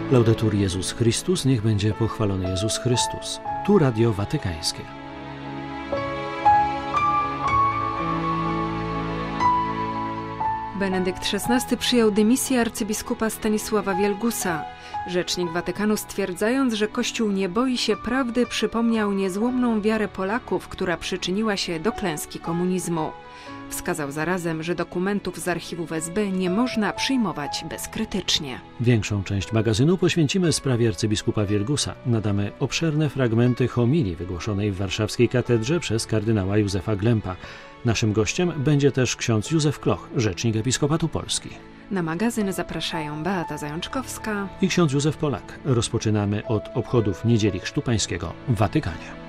Laudetur Jezus Chrystus, niech będzie pochwalony Jezus Chrystus. Tu Radio Watykańskie. Benedykt XVI przyjął dymisję arcybiskupa Stanisława Wielgusa. Rzecznik Watykanu, stwierdzając, że Kościół nie boi się prawdy, przypomniał niezłomną wiarę Polaków, która przyczyniła się do klęski komunizmu. Wskazał zarazem, że dokumentów z archiwów SB nie można przyjmować bezkrytycznie. Większą część magazynu poświęcimy sprawie arcybiskupa Wielgusa. Nadamy obszerne fragmenty homilii wygłoszonej w warszawskiej katedrze przez kardynała Józefa Glempa. Naszym gościem będzie też ksiądz Józef Kloch, rzecznik Episkopatu Polski. Na magazyn zapraszają Beata Zajączkowska i ksiądz Józef Polak. Rozpoczynamy od obchodów Niedzieli Chrztu Pańskiego w Watykanie.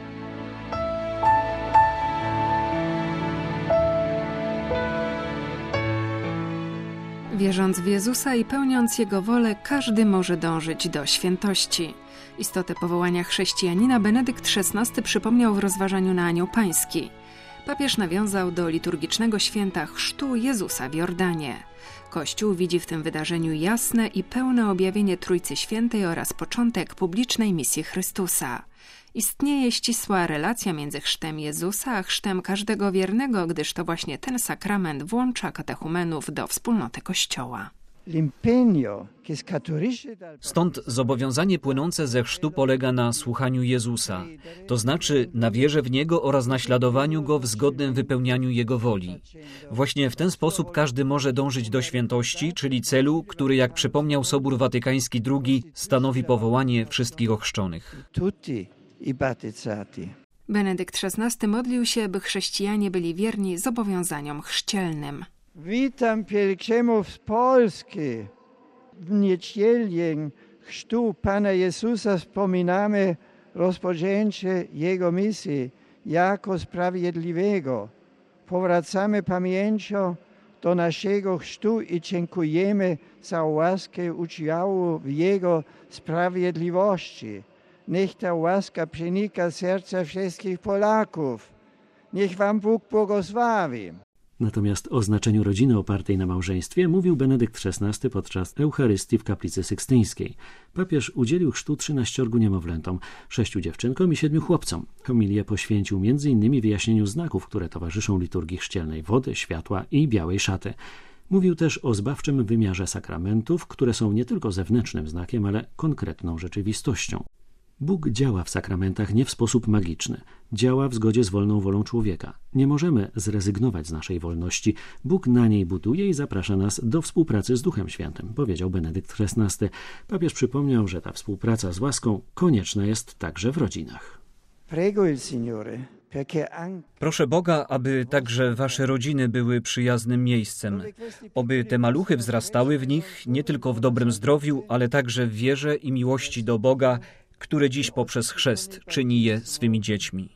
Wierząc w Jezusa i pełniąc Jego wolę, każdy może dążyć do świętości. Istotę powołania chrześcijanina Benedykt XVI przypomniał w rozważaniu na Anioł Pański. Papież nawiązał do liturgicznego święta chrztu Jezusa w Jordanie. Kościół widzi w tym wydarzeniu jasne i pełne objawienie Trójcy Świętej oraz początek publicznej misji Chrystusa. Istnieje ścisła relacja między chrztem Jezusa a chrztem każdego wiernego, gdyż to właśnie ten sakrament włącza katechumenów do wspólnoty Kościoła. Stąd zobowiązanie płynące ze chrztu polega na słuchaniu Jezusa, to znaczy na wierze w Niego oraz naśladowaniu Go w zgodnym wypełnianiu Jego woli. Właśnie w ten sposób każdy może dążyć do świętości, czyli celu, który, jak przypomniał Sobór Watykański II, stanowi powołanie wszystkich ochrzczonych. Benedykt XVI modlił się, by chrześcijanie byli wierni zobowiązaniom chrzcielnym. Witam pielgrzymów z Polski. W niedzielę chrztu Pana Jezusa wspominamy rozpoczęcie Jego misji jako sprawiedliwego. Powracamy pamięcią do naszego chrztu i dziękujemy za łaskę udziału w Jego sprawiedliwości. Niech ta łaska przenika serca wszystkich Polaków. Niech Wam Bóg błogosławi. Natomiast o znaczeniu rodziny opartej na małżeństwie mówił Benedykt XVI podczas Eucharystii w kaplicy sykstyńskiej. Papież udzielił chrztu 13 niemowlętom, 6 dziewczynkom i 7 chłopcom. Homilię poświęcił m.in. wyjaśnieniu znaków, które towarzyszą liturgii chrzcielnej: wody, światła i białej szaty. Mówił też o zbawczym wymiarze sakramentów, które są nie tylko zewnętrznym znakiem, ale konkretną rzeczywistością. Bóg działa w sakramentach nie w sposób magiczny. Działa w zgodzie z wolną wolą człowieka. Nie możemy zrezygnować z naszej wolności. Bóg na niej buduje i zaprasza nas do współpracy z Duchem Świętym, powiedział Benedykt XVI. Papież przypomniał, że ta współpraca z łaską konieczna jest także w rodzinach. Proszę Boga, aby także wasze rodziny były przyjaznym miejscem. Oby te maluchy wzrastały w nich nie tylko w dobrym zdrowiu, ale także w wierze i miłości do Boga, które dziś poprzez chrzest czyni je swymi dziećmi.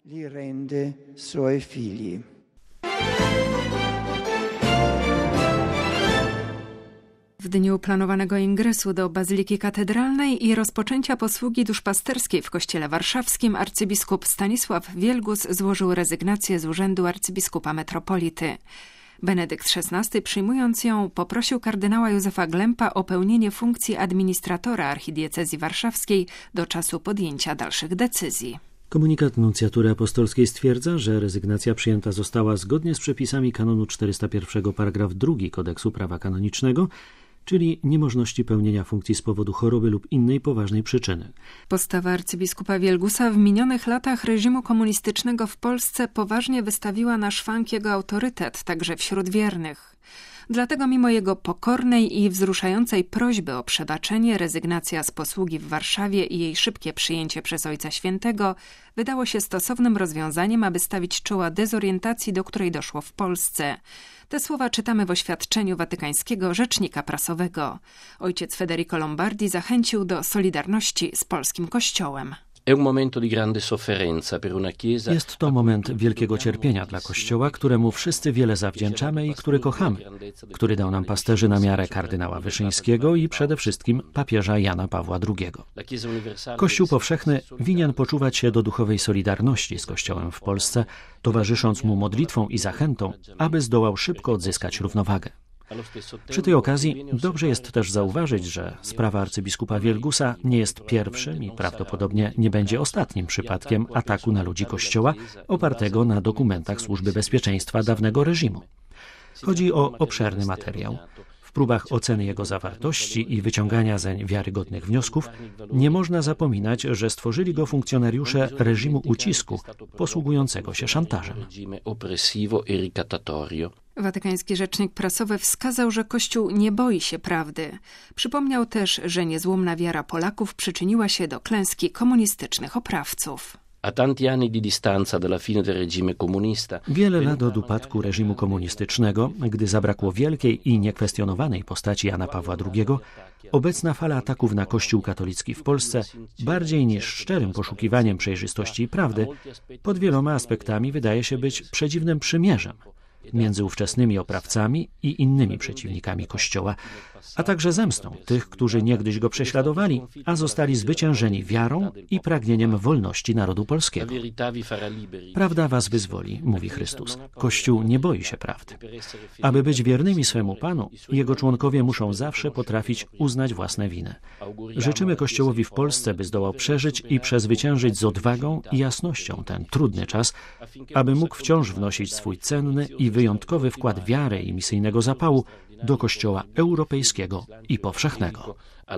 W dniu planowanego ingresu do Bazyliki Katedralnej i rozpoczęcia posługi duszpasterskiej w Kościele Warszawskim arcybiskup Stanisław Wielgus złożył rezygnację z urzędu arcybiskupa metropolity. Benedykt XVI, przyjmując ją, poprosił kardynała Józefa Glempa o pełnienie funkcji administratora archidiecezji warszawskiej do czasu podjęcia dalszych decyzji. Komunikat nuncjatury apostolskiej stwierdza, że rezygnacja przyjęta została zgodnie z przepisami kanonu 401 paragraf 2 Kodeksu Prawa Kanonicznego, czyli niemożności pełnienia funkcji z powodu choroby lub innej poważnej przyczyny. Postawa arcybiskupa Wielgusa w minionych latach reżimu komunistycznego w Polsce poważnie wystawiła na szwank jego autorytet, także wśród wiernych. Dlatego mimo jego pokornej i wzruszającej prośby o przebaczenie, rezygnacja z posługi w Warszawie i jej szybkie przyjęcie przez Ojca Świętego wydało się stosownym rozwiązaniem, aby stawić czoła dezorientacji, do której doszło w Polsce. Te słowa czytamy w oświadczeniu watykańskiego rzecznika prasowego. Ojciec Federico Lombardi zachęcił do solidarności z polskim Kościołem. Jest to moment wielkiego cierpienia dla Kościoła, któremu wszyscy wiele zawdzięczamy i który kochamy, który dał nam pasterzy na miarę kardynała Wyszyńskiego i przede wszystkim papieża Jana Pawła II. Kościół powszechny winien poczuwać się do duchowej solidarności z Kościołem w Polsce, towarzysząc mu modlitwą i zachętą, aby zdołał szybko odzyskać równowagę. Przy tej okazji dobrze jest też zauważyć, że sprawa arcybiskupa Wielgusa nie jest pierwszym i prawdopodobnie nie będzie ostatnim przypadkiem ataku na ludzi Kościoła opartego na dokumentach Służby Bezpieczeństwa dawnego reżimu. Chodzi o obszerny materiał. W próbach oceny jego zawartości i wyciągania zeń wiarygodnych wniosków nie można zapominać, że stworzyli go funkcjonariusze reżimu ucisku posługującego się szantażem. Watykański rzecznik prasowy wskazał, że Kościół nie boi się prawdy. Przypomniał też, że niezłomna wiara Polaków przyczyniła się do klęski komunistycznych oprawców. Wiele lat od upadku reżimu komunistycznego, gdy zabrakło wielkiej i niekwestionowanej postaci Jana Pawła II, obecna fala ataków na Kościół katolicki w Polsce, bardziej niż szczerym poszukiwaniem przejrzystości i prawdy, pod wieloma aspektami wydaje się być przedziwnym przymierzem między ówczesnymi oprawcami i innymi przeciwnikami Kościoła, a także zemstą tych, którzy niegdyś go prześladowali, a zostali zwyciężeni wiarą i pragnieniem wolności narodu polskiego. Prawda was wyzwoli, mówi Chrystus. Kościół nie boi się prawdy. Aby być wiernymi swemu Panu, jego członkowie muszą zawsze potrafić uznać własne winy. Życzymy Kościołowi w Polsce, by zdołał przeżyć i przezwyciężyć z odwagą i jasnością ten trudny czas, aby mógł wciąż wnosić swój cenny i wyjątkowy wkład wiary i misyjnego zapału do Kościoła europejskiego i powszechnego.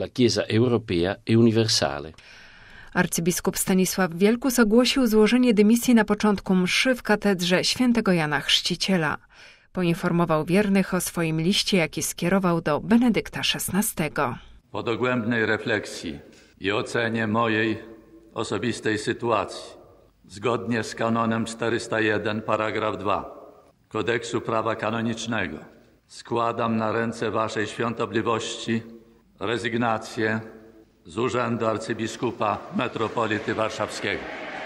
Arcybiskup Stanisław Wielgus ogłosił złożenie dymisji na początku mszy w katedrze świętego Jana Chrzciciela. Poinformował wiernych o swoim liście, jaki skierował do Benedykta XVI. Po dogłębnej refleksji i ocenie mojej osobistej sytuacji, zgodnie z kanonem 401 paragraf 2 Kodeksu Prawa Kanonicznego, składam na ręce waszej świątobliwości rezygnację z urzędu arcybiskupa metropolity warszawskiego.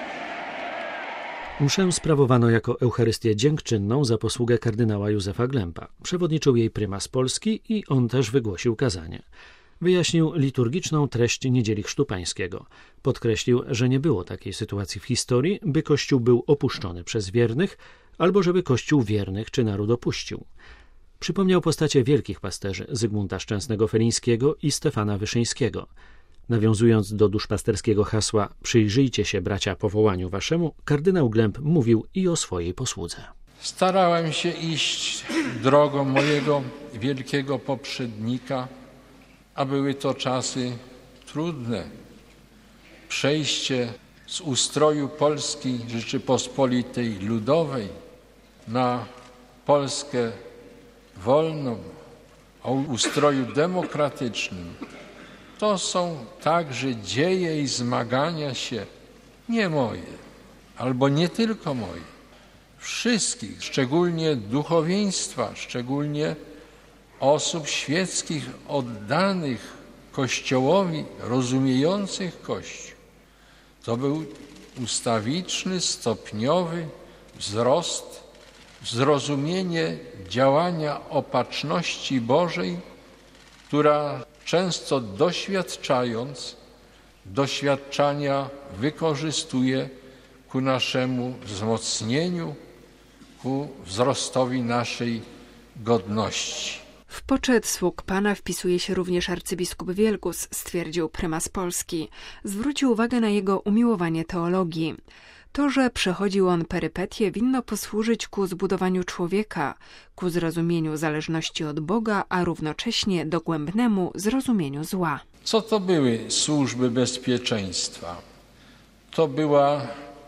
Mszę sprawowano jako Eucharystię dziękczynną za posługę kardynała Józefa Glempa. Przewodniczył jej prymas Polski i on też wygłosił kazanie. Wyjaśnił liturgiczną treść Niedzieli Chrztu Pańskiego. Podkreślił, że nie było takiej sytuacji w historii, by Kościół był opuszczony przez wiernych, albo żeby Kościół wiernych czy naród opuścił. Przypomniał postacie wielkich pasterzy Zygmunta Szczęsnego-Felińskiego i Stefana Wyszyńskiego. Nawiązując do duszpasterskiego hasła „Przyjrzyjcie się, bracia, powołaniu waszemu”, kardynał Glemp mówił i o swojej posłudze. Starałem się iść drogą mojego wielkiego poprzednika, a były to czasy trudne. Przejście z ustroju Polski Rzeczypospolitej Ludowej na Polskę wolną, o ustroju demokratycznym. To są także dzieje i zmagania się nie moje, albo nie tylko moje, wszystkich, szczególnie duchowieństwa, szczególnie osób świeckich oddanych Kościołowi, rozumiejących Kościół. To był ustawiczny, stopniowy wzrost, zrozumienie działania opatrzności Bożej, która często doświadczania wykorzystuje ku naszemu wzmocnieniu, ku wzrostowi naszej godności. W poczet sług Pana wpisuje się również arcybiskup Wielgus, stwierdził prymas Polski. Zwrócił uwagę na jego umiłowanie teologii. To, że przechodził on perypetie, winno posłużyć ku zbudowaniu człowieka, ku zrozumieniu zależności od Boga, a równocześnie dogłębnemu zrozumieniu zła. Co to były służby bezpieczeństwa? To była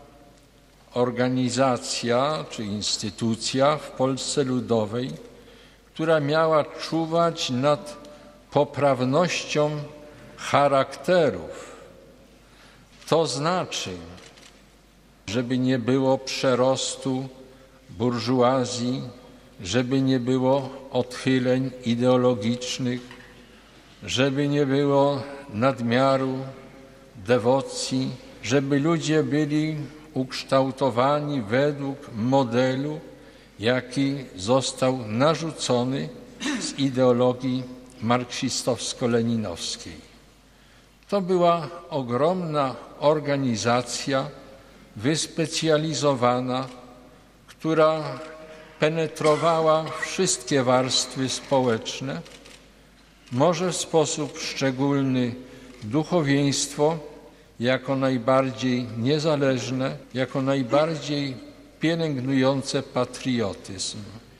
organizacja czy instytucja w Polsce Ludowej, która miała czuwać nad poprawnością charakterów. To znaczy, żeby nie było przerostu burżuazji, żeby nie było odchyleń ideologicznych, żeby nie było nadmiaru dewocji, żeby ludzie byli ukształtowani według modelu, jaki został narzucony z ideologii marksistowsko-leninowskiej. To była ogromna organizacja wyspecjalizowana, która penetrowała wszystkie warstwy społeczne, może w sposób szczególny duchowieństwo jako najbardziej niezależne, jako najbardziej pielęgnujące patriotyzm.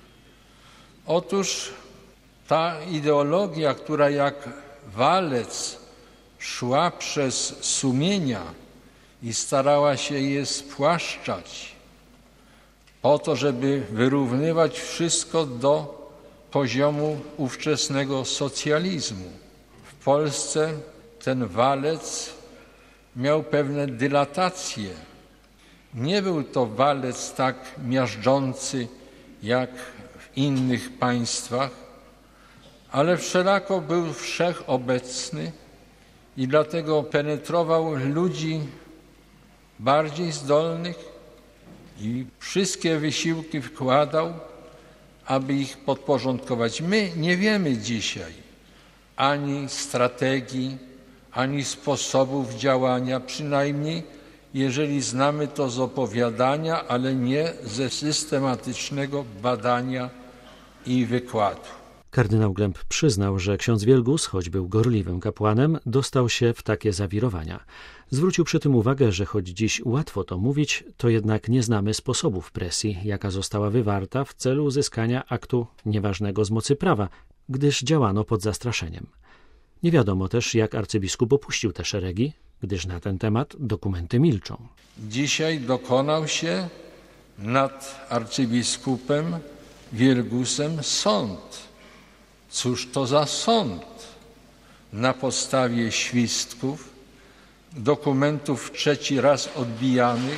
Otóż ta ideologia, która jak walec szła przez sumienia i starała się je spłaszczać po to, żeby wyrównywać wszystko do poziomu ówczesnego socjalizmu. W Polsce ten walec miał pewne dylatacje. Nie był to walec tak miażdżący jak w innych państwach, ale wszelako był wszechobecny i dlatego penetrował ludzi bardziej zdolnych i wszystkie wysiłki wkładał, aby ich podporządkować. My nie wiemy dzisiaj ani strategii, ani sposobów działania, przynajmniej jeżeli znamy to z opowiadania, ale nie ze systematycznego badania i wykładu. Kardynał Glemp przyznał, że ksiądz Wielgus, choć był gorliwym kapłanem, dostał się w takie zawirowania. Zwrócił przy tym uwagę, że choć dziś łatwo to mówić, to jednak nie znamy sposobów presji, jaka została wywarta w celu uzyskania aktu nieważnego z mocy prawa, gdyż działano pod zastraszeniem. Nie wiadomo też, jak arcybiskup opuścił te szeregi, gdyż na ten temat dokumenty milczą. Dzisiaj dokonał się nad arcybiskupem Wielgusem sąd. Cóż to za sąd? Na podstawie świstków, dokumentów trzeci raz odbijanych.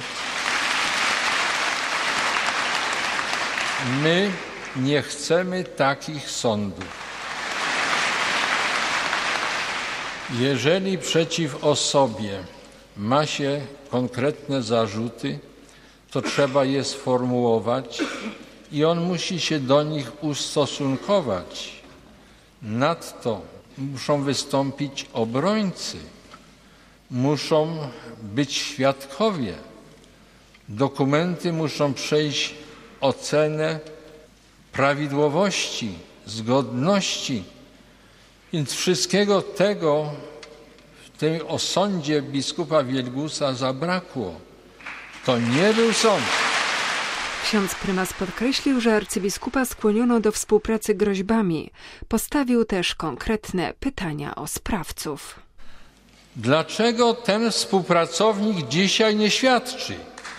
My nie chcemy takich sądów. Jeżeli przeciw osobie ma się konkretne zarzuty, to trzeba je sformułować i on musi się do nich ustosunkować. Nadto muszą wystąpić obrońcy, muszą być świadkowie. Dokumenty muszą przejść ocenę prawidłowości, zgodności. Więc wszystkiego tego w tej osądzie biskupa Wielgusa zabrakło. To nie był sąd. Ksiądz prymas podkreślił, że arcybiskupa skłoniono do współpracy groźbami. Postawił też konkretne pytania o sprawców. Dlaczego ten współpracownik dzisiaj nie świadczy?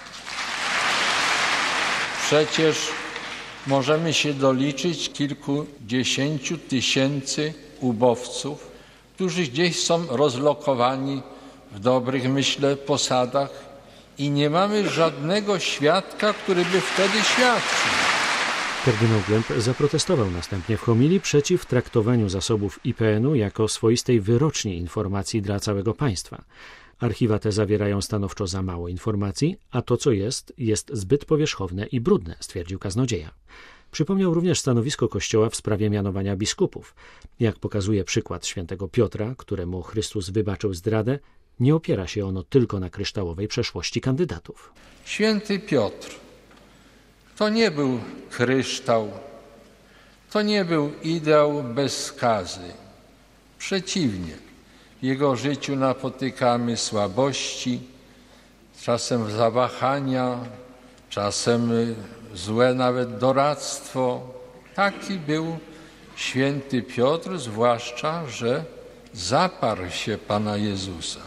Przecież możemy się doliczyć kilkudziesięciu tysięcy ubowców, którzy gdzieś są rozlokowani w dobrych, myślę, posadach i nie mamy żadnego świadka, który by wtedy świadczył. Kardynał Glemp zaprotestował następnie w homilii przeciw traktowaniu zasobów IPN-u jako swoistej wyroczni informacji dla całego państwa. Archiwa te zawierają stanowczo za mało informacji, a to, co jest zbyt powierzchowne i brudne, stwierdził kaznodzieja. Przypomniał również stanowisko Kościoła w sprawie mianowania biskupów. Jak pokazuje przykład świętego Piotra, któremu Chrystus wybaczył zdradę, nie opiera się ono tylko na kryształowej przeszłości kandydatów. Święty Piotr to nie był kryształ, to nie był ideał bez skazy. Przeciwnie, w jego życiu napotykamy słabości, czasem zawahania, czasem złe nawet doradztwo. Taki był święty Piotr, zwłaszcza, że zaparł się Pana Jezusa.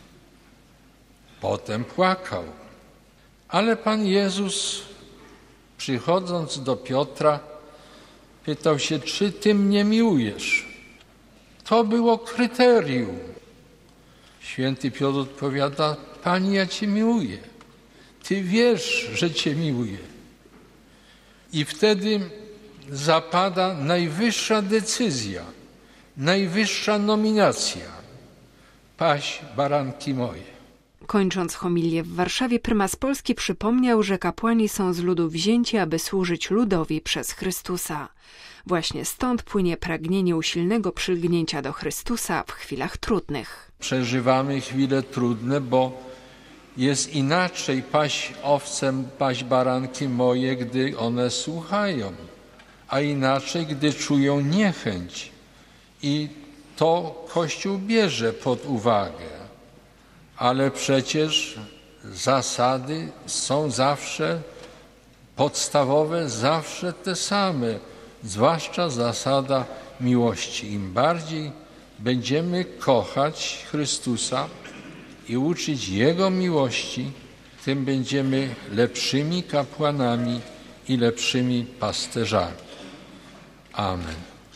Potem płakał. Ale Pan Jezus, przychodząc do Piotra, pytał się, czy Ty mnie miłujesz? To było kryterium. Święty Piotr odpowiada, Panie, ja Cię miłuję. Ty wiesz, że Cię miłuję. I wtedy zapada najwyższa decyzja, najwyższa nominacja. Paś baranki moje. Kończąc homilię w Warszawie, prymas Polski przypomniał, że kapłani są z ludu wzięci, aby służyć ludowi przez Chrystusa. Właśnie stąd płynie pragnienie usilnego przylgnięcia do Chrystusa w chwilach trudnych. Przeżywamy chwile trudne, bo Jest inaczej paść owce, paść baranki moje, gdy one słuchają, a inaczej, gdy czują niechęć. I to Kościół bierze pod uwagę. Ale przecież zasady są zawsze podstawowe, zawsze te same, zwłaszcza zasada miłości. Im bardziej będziemy kochać Chrystusa i uczyć Jego miłości, tym będziemy lepszymi kapłanami i lepszymi pasterzami. Amen.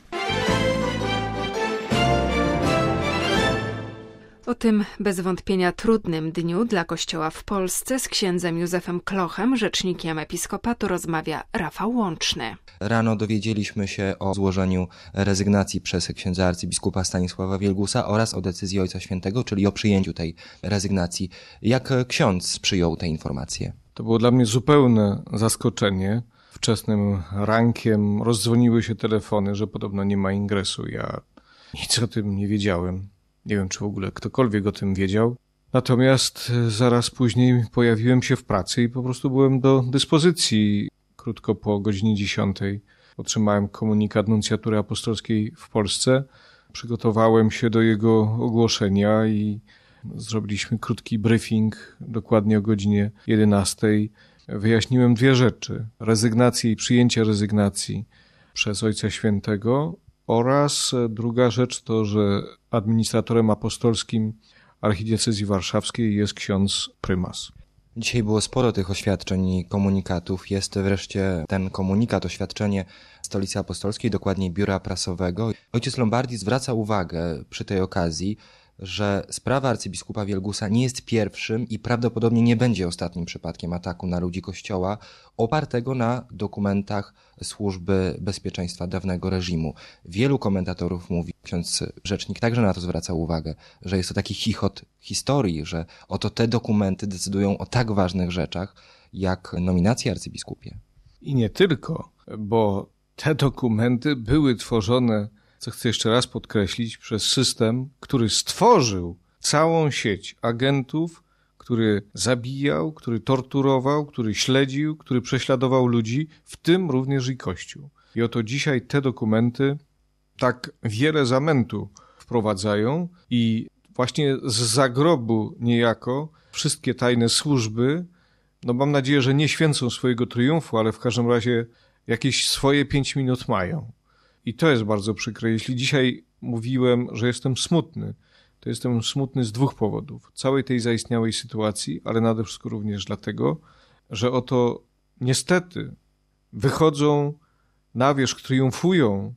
O tym bez wątpienia trudnym dniu dla Kościoła w Polsce z księdzem Józefem Klochem, rzecznikiem episkopatu, rozmawia Rafał Łączny. Rano dowiedzieliśmy się o złożeniu rezygnacji przez księdza arcybiskupa Stanisława Wielgusa oraz o decyzji Ojca Świętego, czyli o przyjęciu tej rezygnacji. Jak ksiądz przyjął te informacje? To było dla mnie zupełne zaskoczenie. Wczesnym rankiem rozdzwoniły się telefony, że podobno nie ma ingresu. Ja nic o tym nie wiedziałem. Nie wiem, czy w ogóle ktokolwiek o tym wiedział. Natomiast zaraz później pojawiłem się w pracy i po prostu byłem do dyspozycji. Krótko po godzinie 10 otrzymałem komunikat nuncjatury apostolskiej w Polsce. Przygotowałem się do jego ogłoszenia i zrobiliśmy krótki briefing dokładnie o godzinie 11. Wyjaśniłem dwie rzeczy. Rezygnację i przyjęcie rezygnacji przez Ojca Świętego oraz druga rzecz to, że administratorem apostolskim archidiecezji warszawskiej jest ksiądz prymas. Dzisiaj było sporo tych oświadczeń i komunikatów. Jest wreszcie ten komunikat, oświadczenie Stolicy Apostolskiej, dokładniej Biura Prasowego. Ojciec Lombardi zwraca uwagę przy tej okazji, że sprawa arcybiskupa Wielgusa nie jest pierwszym i prawdopodobnie nie będzie ostatnim przypadkiem ataku na ludzi Kościoła opartego na dokumentach Służby Bezpieczeństwa dawnego reżimu. Wielu komentatorów mówi, ksiądz rzecznik także na to zwraca uwagę, że jest to taki chichot historii, że oto te dokumenty decydują o tak ważnych rzeczach jak nominacje arcybiskupie. I nie tylko, bo te dokumenty były tworzone, co chcę jeszcze raz podkreślić, przez system, który stworzył całą sieć agentów, który zabijał, który torturował, który śledził, który prześladował ludzi, w tym również i Kościół. I oto dzisiaj te dokumenty tak wiele zamętu wprowadzają i właśnie z zagrobu niejako wszystkie tajne służby, mam nadzieję, że nie święcą swojego triumfu, ale w każdym razie jakieś swoje 5 minut mają. I to jest bardzo przykre. Jeśli dzisiaj mówiłem, że jestem smutny, to jestem smutny z dwóch powodów. Całej tej zaistniałej sytuacji, ale nade wszystko również dlatego, że oto niestety wychodzą na wierzch, triumfują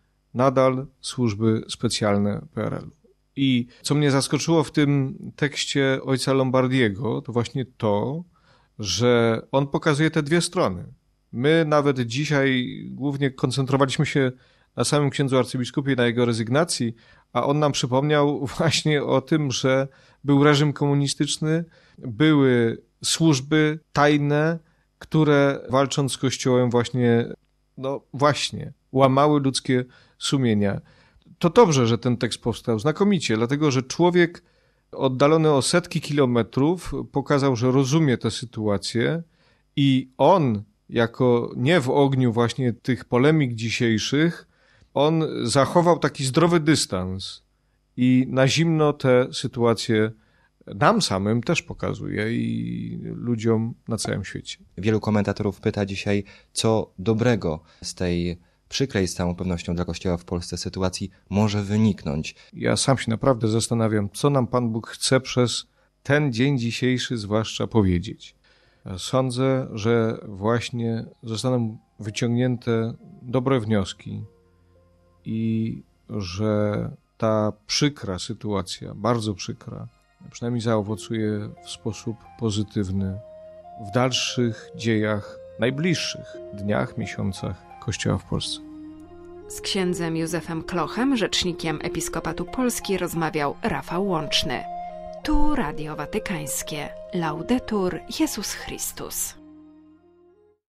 nadal służby specjalne PRL-u. I co mnie zaskoczyło w tym tekście ojca Lombardiego, to właśnie to, że on pokazuje te dwie strony. My nawet dzisiaj głównie koncentrowaliśmy się na samym księdzu arcybiskupie, na jego rezygnacji, a on nam przypomniał właśnie o tym, że był reżim komunistyczny, były służby tajne, które walcząc z Kościołem właśnie łamały ludzkie sumienia. To dobrze, że ten tekst powstał, znakomicie, dlatego że człowiek oddalony o setki kilometrów pokazał, że rozumie tę sytuację i on jako nie w ogniu właśnie tych polemik dzisiejszych, on zachował taki zdrowy dystans i na zimno tę sytuację nam samym też pokazuje i ludziom na całym świecie. Wielu komentatorów pyta dzisiaj, co dobrego z tej przykrej z całą pewnością dla Kościoła w Polsce sytuacji może wyniknąć. Ja sam się naprawdę zastanawiam, co nam Pan Bóg chce przez ten dzień dzisiejszy zwłaszcza powiedzieć. Sądzę, że właśnie zostaną wyciągnięte dobre wnioski i że ta przykra sytuacja, bardzo przykra, przynajmniej zaowocuje w sposób pozytywny w dalszych dziejach, najbliższych dniach, miesiącach Kościoła w Polsce. Z księdzem Józefem Klochem, rzecznikiem Episkopatu Polski, rozmawiał Rafał Łączny. Tu Radio Watykańskie. Laudetur Jezus Chrystus.